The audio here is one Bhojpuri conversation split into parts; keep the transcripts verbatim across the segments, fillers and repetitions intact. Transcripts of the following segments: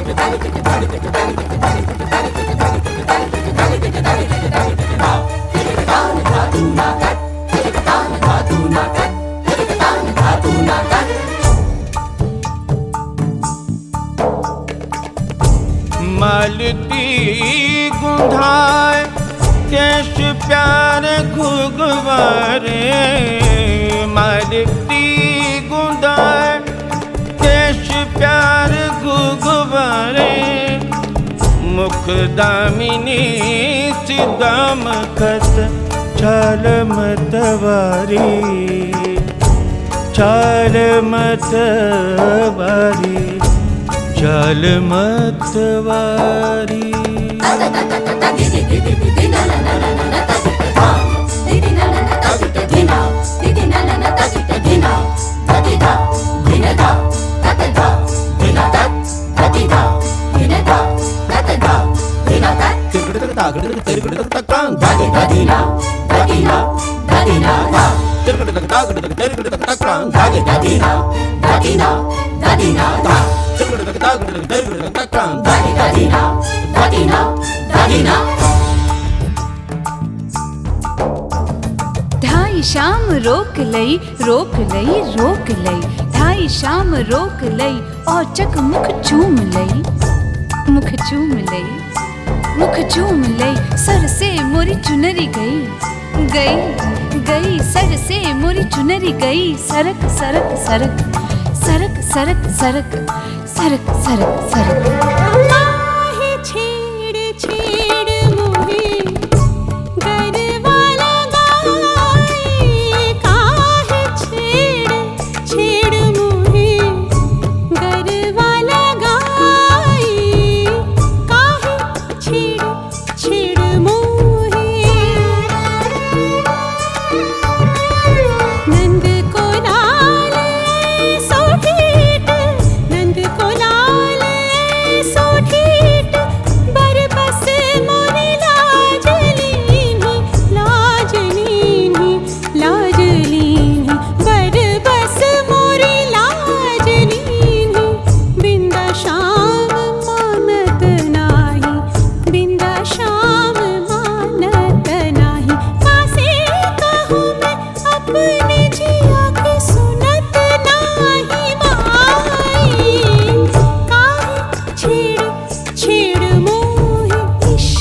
मालती गुंधाए केश प्यार घुघवारे, मालती गुंधाए केश प्यार घुघवारे, मुख दामिनी सिदाम खत छाल मतवारी, छाल मतवारी, छाल मतवारी। ढाई शाम रोक लई रोक लई रोक लई, ढाई शाम रोक लई और चक मुख चूम लई, मुख चूम लई, मुख चूम लई, सर से मोरी चुनरी गई गई गई, सर से मोरी चुनरी गई, सरक सरक सरक सरक सरक सरक सरक सरक सरक। काहे छेड़ छेड़ मोहे गरवा लगाए, काहे छेड़ छेड़ मोहे गरवा लगाए, काहे छेड़ छेड़ मोहे। नंद को लाल सोठीट, नंद को लाल सोठीट, बरबस मोरी लाज लीनी, लाज लीनी, लाज लीनी, बरबस मोरी लाज लीनी। बिंदा शाम मानत नाही, बिंदा शाम मानत नाही, कासे कहूँ मैं अपने जिया के सुनत नाही माई। काहे छेड़ छेड़ मोहे इश्क।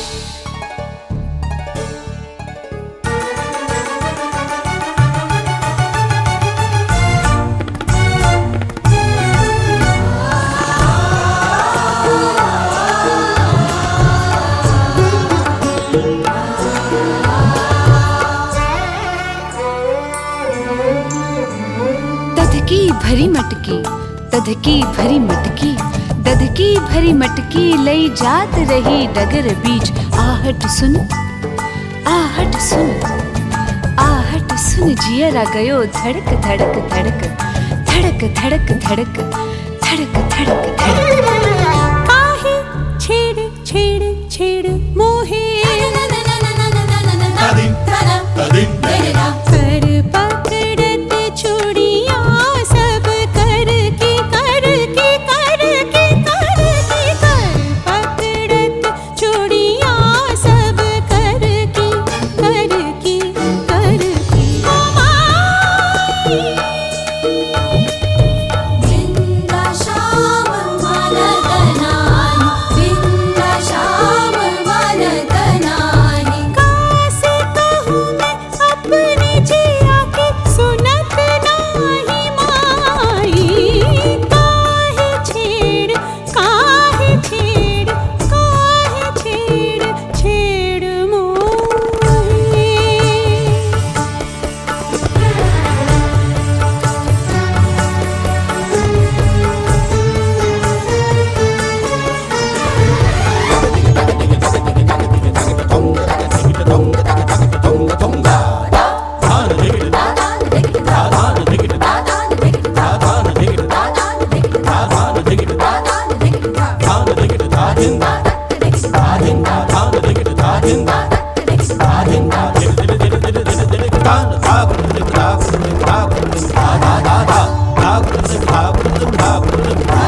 दधकी भरी मटकी, दधकी भरी मटकी, दधकी भरी मटकी लई जात रही डगर बीच। आहट सुन, आहट सुन, आहट सुन, जियरा गयो धड़क धड़क धड़क, धड़क धड़क धड़क, धड़क धड़क धड़क। काहे छेड़ छेड़ छेड़ मोहे कर पकड़त चूड़ियां सब कर की कर की कर की कर की, कर पकड़त चूड़ियां सब कर की कर की कर की। ओ माई बिंदा शाम मानत नाही, बिंदा शाम मानत नाही, कासे कहूँ मैं अपने जिया के सुनत नाही माई। काहे छेड़ काहे छेड़ काहे छेड़ छेड़ मोहे। Da da da da da da da da da da da da da da da da da